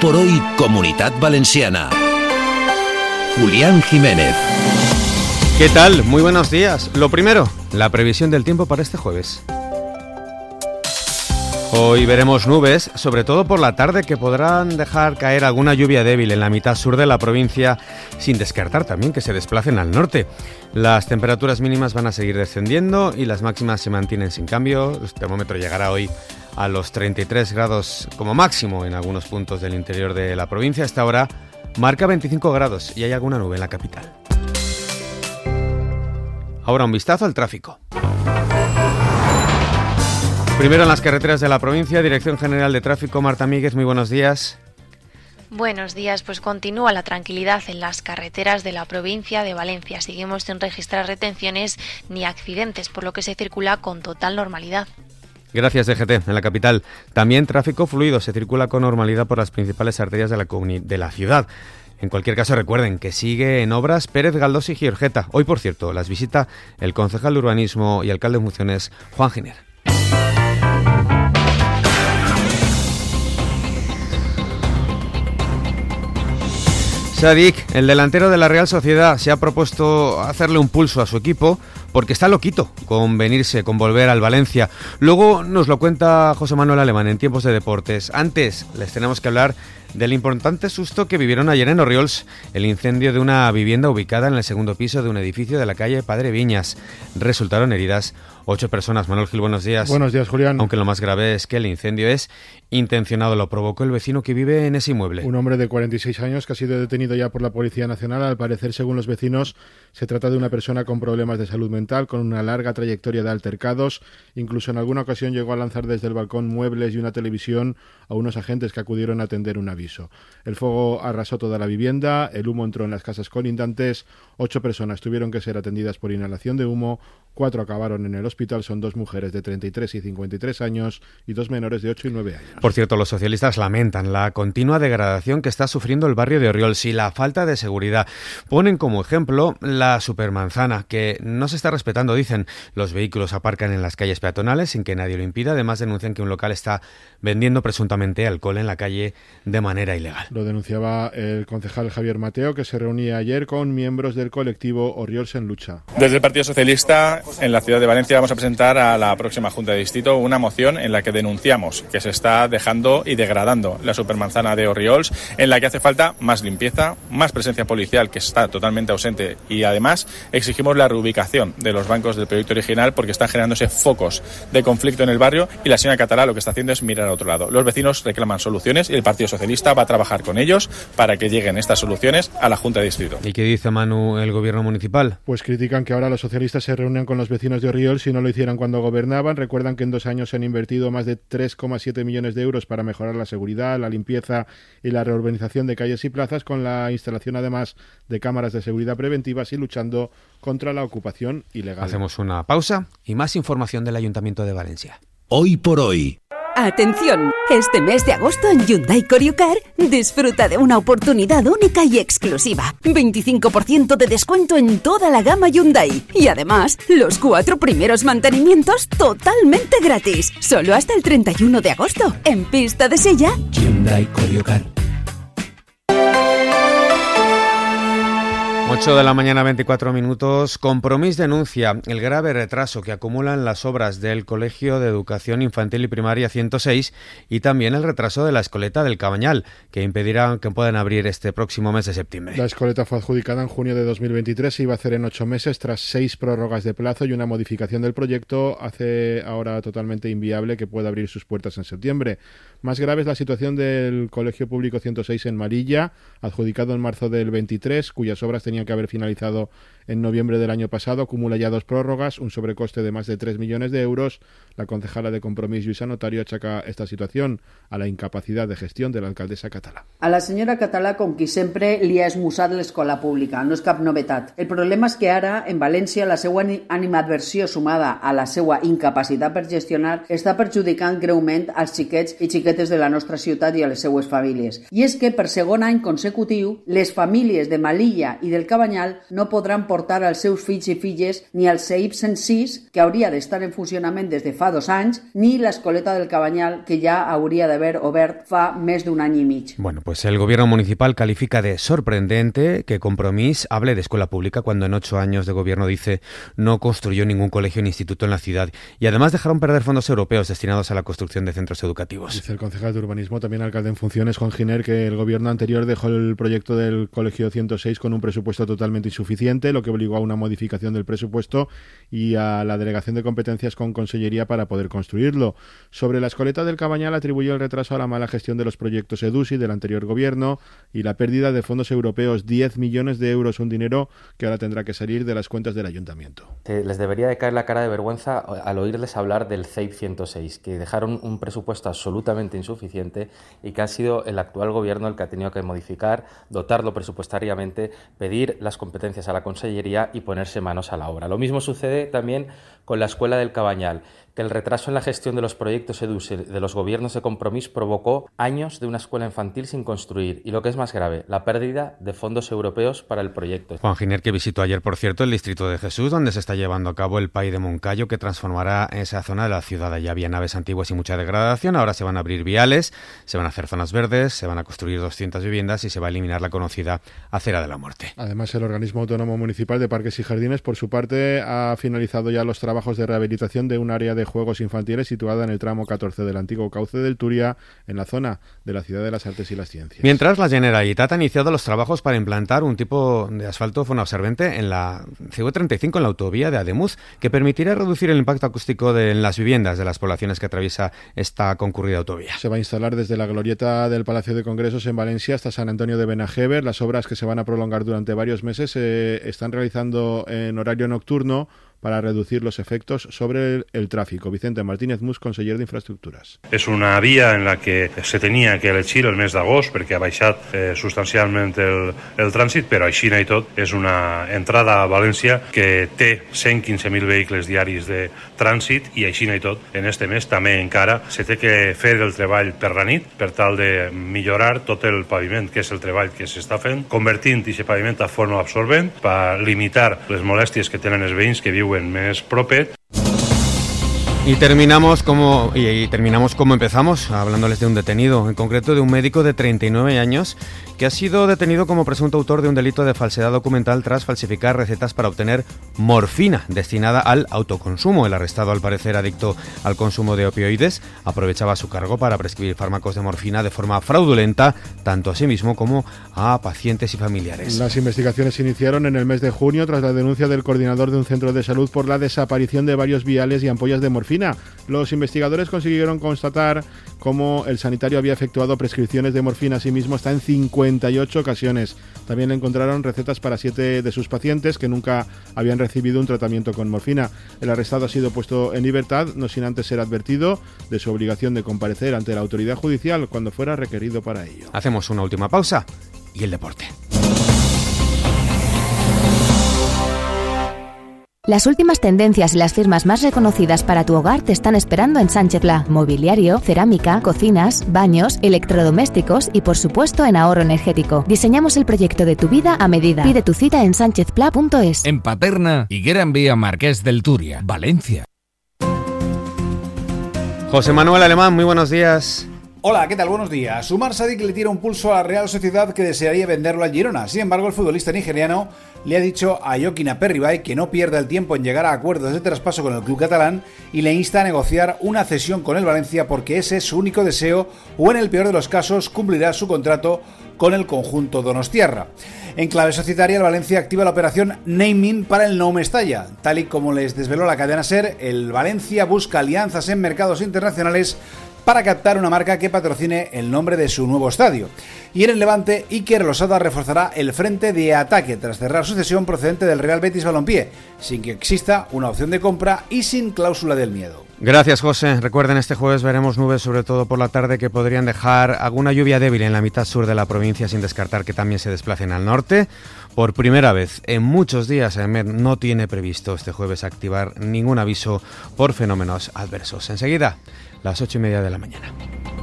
por Hoy, Comunitat Valenciana. Julián Jiménez. ¿Qué tal? Muy buenos días. Lo primero, la previsión del tiempo para este jueves. Hoy veremos nubes, sobre todo por la tarde, que podrán dejar caer alguna lluvia débil en la mitad sur de la provincia, sin descartar también que se desplacen al norte. Las temperaturas mínimas van a seguir descendiendo y las máximas se mantienen sin cambio. El termómetro llegará hoy a los 33 grados como máximo en algunos puntos del interior de la provincia. Hasta ahora marca 25 grados y hay alguna nube en la capital. Ahora un vistazo al tráfico. Primero en las carreteras de la provincia, Dirección General de Tráfico, Marta Míguez, muy buenos días. Buenos días, pues continúa la tranquilidad en las carreteras de la provincia de Valencia. Seguimos sin registrar retenciones ni accidentes, por lo que se circula con total normalidad. Gracias, DGT. En la capital también tráfico fluido, se circula con normalidad por las principales arterias de la ciudad. En cualquier caso, recuerden que sigue en obras Pérez Galdós y Giorgeta. Hoy, por cierto, las visita el concejal de Urbanismo y alcalde en funciones, Juan Giner. Sadik, el delantero de la Real Sociedad, se ha propuesto hacerle un pulso a su equipo porque está loquito con volver al Valencia. Luego nos lo cuenta José Manuel Alemán en Tiempos de Deportes. Antes les tenemos que hablar del importante susto que vivieron ayer en Orriols, el incendio de una vivienda ubicada en el segundo piso de un edificio de la calle Padre Viñas. Resultaron heridas 8 personas. Manuel Gil, buenos días. Buenos días, Julián. Aunque lo más grave es que el incendio es intencionado, lo provocó el vecino que vive en ese inmueble. Un hombre de 46 años que ha sido detenido ya por la Policía Nacional. Al parecer, según los vecinos, se trata de una persona con problemas de salud mental, con una larga trayectoria de altercados. Incluso en alguna ocasión llegó a lanzar desde el balcón muebles y una televisión a unos agentes que acudieron a atender un aviso. El fuego arrasó toda la vivienda, el humo entró en las casas colindantes, 8 personas tuvieron que ser atendidas por inhalación de humo, 4 acabaron en el hospital, son 2 mujeres de 33 y 53 años y 2 menores de 8 y 9 años. Por cierto, los socialistas lamentan la continua degradación que está sufriendo el barrio de Orriols y la falta de seguridad. Ponen como ejemplo la supermanzana, que no se está respetando, dicen. Los vehículos aparcan en las calles peatonales sin que nadie lo impida. Además, denuncian que un local está vendiendo presuntamente alcohol en la calle de manera ilegal. Lo denunciaba el concejal Javier Mateo, que se reunía ayer con miembros del colectivo Orriols en Lucha. Desde el Partido Socialista en la ciudad de Valencia vamos a presentar a la próxima Junta de Distrito una moción en la que denunciamos que se está dejando y degradando la supermanzana de Orriols, en la que hace falta más limpieza, más presencia policial, que está totalmente ausente, y además exigimos la reubicación de los bancos del proyecto original porque están generándose focos de conflicto en el barrio y la señora Catalá lo que está haciendo es mirar a otro lado. Los vecinos reclaman soluciones y el Partido Socialista va a trabajar con ellos para que lleguen estas soluciones a la Junta de Distrito. ¿Y qué dice, Manu, el gobierno municipal? Pues critican que ahora los socialistas se reúnen con los vecinos de Orriols y no lo hicieran cuando gobernaban. Recuerdan que en 2 años se han invertido más de 3,7 millones de euros para mejorar la seguridad, la limpieza y la reurbanización de calles y plazas, con la instalación además de cámaras de seguridad preventivas y luchando contra la ocupación ilegal. Hacemos una pausa y más información del Ayuntamiento de Valencia. Hoy por Hoy. Atención, este mes de agosto en Hyundai Corio-Car disfruta de una oportunidad única y exclusiva. 25% de descuento en toda la gama Hyundai. Y además, los 4 primeros mantenimientos totalmente gratis. Solo hasta el 31 de agosto, en Pista de Sella. Hyundai Corio-Car. 8 de la mañana, 24 minutos. Compromís denuncia el grave retraso que acumulan las obras del Colegio de Educación Infantil y Primaria 106 y también el retraso de la escoleta del Cabañal, que impedirá que puedan abrir este próximo mes de septiembre. La escoleta fue adjudicada en junio de 2023, se iba a hacer en 8 meses tras 6 prórrogas de plazo y una modificación del proyecto hace ahora totalmente inviable que pueda abrir sus puertas en septiembre. Más grave es la situación del Colegio Público 106 en Marilla, adjudicado en marzo del 23, cuyas obras tenían que haber finalizado en noviembre del año pasado. Acumula ya 2 prórrogas, un sobrecoste de más de 3 millones de euros. La concejala de Compromís, Lluïsa Notario, achaca esta situación a la incapacidad de gestión de la alcaldesa Català. A la senyora Català, com qui sempre, li ha esmussat l'escola pública. No és cap novetat. El problema és que ara, en València, la seva animadversió sumada a la seva incapacitat per gestionar està perjudicant greument als xiquets i xiquetes de la nostra ciutat i a les seues famílies. I és que, per segon any consecutiu, les famílies de Melilla i del Cabanyal no podran portar els seus fills i filles ni al CEIP 106, que hauria d'estar en funcionament des de fa 2 anys, ni l'Escoleta del Cabanyal, que ja hauria d'haver obert fa més d'un any i mig. Bueno, pues el gobierno municipal califica de sorprendente que Compromís hable de escuela pública cuando en 8 años de gobierno, dice, no construyó ningún colegio ni instituto en la ciudad y además dejaron perder fondos europeos destinados a la construcción de centros educativos. Dice el concejal de urbanismo, también alcalde en funciones, Juan Giner, que el gobierno anterior dejó el proyecto del Colegio 106 con un presupuesto totalmente insuficiente, lo que obligó a una modificación del presupuesto y a la delegación de competencias con Consellería para poder construirlo. Sobre la Escoleta del Cabanyal atribuyó el retraso a la mala gestión de los proyectos EDUSI del anterior gobierno y la pérdida de fondos europeos, 10 millones de euros, un dinero que ahora tendrá que salir de las cuentas del ayuntamiento. Les debería de caer la cara de vergüenza al oírles hablar del CEIP 106, que dejaron un presupuesto absolutamente insuficiente y que ha sido el actual gobierno el que ha tenido que modificar, dotarlo presupuestariamente, pedir las competencias a la Consellería y ponerse manos a la obra. Lo mismo sucede también con la Escuela del Cabanyal, que el retraso en la gestión de los proyectos EDUSI de los gobiernos de Compromís provocó años de una escuela infantil sin construir y, lo que es más grave, la pérdida de fondos europeos para el proyecto. Juan Giner, que visitó ayer, por cierto, el distrito de Jesús, donde se está llevando a cabo el PAI de Moncayo, que transformará esa zona de la ciudad. Allá había naves antiguas y mucha degradación, ahora se van a abrir viales, se van a hacer zonas verdes, se van a construir 200 viviendas y se va a eliminar la conocida acera de la muerte. Además, el organismo autónomo municipal de Parques y Jardines, por su parte, ha finalizado ya los trabajos de rehabilitación de un área de juegos infantiles situada en el tramo 14 del antiguo cauce del Turia, en la zona de la Ciudad de las Artes y las Ciencias. Mientras, la Generalitat ha iniciado los trabajos para implantar un tipo de asfalto fonoabsorbente en la CV35, en la autovía de Ademuz, que permitirá reducir el impacto acústico en las viviendas de las poblaciones que atraviesa esta concurrida autovía. Se va a instalar desde la glorieta del Palacio de Congresos en Valencia hasta San Antonio de Benajever. Las obras, que se van a prolongar durante varios meses, se están realizando en horario nocturno para reducir los efectos sobre el tráfico. Vicente Martínez Mus, conseller d'Infraestructures. És una via en la que se tenia que elegir el mes d'agost perquè ha baixat substancialment el trànsit, però així i tot és una entrada a València que té 115.000 vehicles diaris de trànsit i així i tot en este mes també encara se té que fer el treball per la nit per tal de millorar tot el paviment, que és el treball que s'està fent, convertint aquest paviment a forma absorbent per limitar les molèsties que tenen els veïns que viuen més propet. Y terminamos como empezamos, hablándoles de un detenido, en concreto de un médico de 39 años que ha sido detenido como presunto autor de un delito de falsedad documental tras falsificar recetas para obtener morfina destinada al autoconsumo. El arrestado, al parecer adicto al consumo de opioides, aprovechaba su cargo para prescribir fármacos de morfina de forma fraudulenta, tanto a sí mismo como a pacientes y familiares. Las investigaciones se iniciaron en el mes de junio tras la denuncia del coordinador de un centro de salud por la desaparición de varios viales y ampollas de morfina. Los investigadores consiguieron constatar cómo el sanitario había efectuado prescripciones de morfina a sí mismo hasta en 58 ocasiones. También le encontraron recetas para 7 de sus pacientes que nunca habían recibido un tratamiento con morfina. El arrestado ha sido puesto en libertad, no sin antes ser advertido de su obligación de comparecer ante la autoridad judicial cuando fuera requerido para ello. Hacemos una última pausa y el deporte. Las últimas tendencias y las firmas más reconocidas para tu hogar te están esperando en Sánchez Pla. Mobiliario, cerámica, cocinas, baños, electrodomésticos y, por supuesto, en ahorro energético. Diseñamos el proyecto de tu vida a medida. Pide tu cita en sanchezpla.es. En Paterna, Higuera en Vía Marqués del Turia, Valencia. José Manuel Alemán, muy buenos días. Hola, ¿qué tal? Buenos días. Umar Sadik le tira un pulso a la Real Sociedad, que desearía venderlo al Girona. Sin embargo, el futbolista nigeriano le ha dicho a Joaquín Aperribay que no pierda el tiempo en llegar a acuerdos de traspaso con el club catalán y le insta a negociar una cesión con el Valencia, porque ese es su único deseo, o en el peor de los casos cumplirá su contrato con el conjunto donostiarra. En clave societaria, el Valencia activa la operación Naming para el Nou Mestalla. Tal y como les desveló la cadena SER, el Valencia busca alianzas en mercados internacionales para captar una marca que patrocine el nombre de su nuevo estadio. Y en el Levante, Iker Losada reforzará el frente de ataque tras cerrar su cesión procedente del Real Betis Balompié, sin que exista una opción de compra y sin cláusula del miedo. Gracias, José. Recuerden, este jueves veremos nubes, sobre todo por la tarde, que podrían dejar alguna lluvia débil en la mitad sur de la provincia, sin descartar que también se desplacen al norte. Por primera vez en muchos días, EMET no tiene previsto este jueves activar ningún aviso por fenómenos adversos. Enseguida, las 8:30 de la mañana.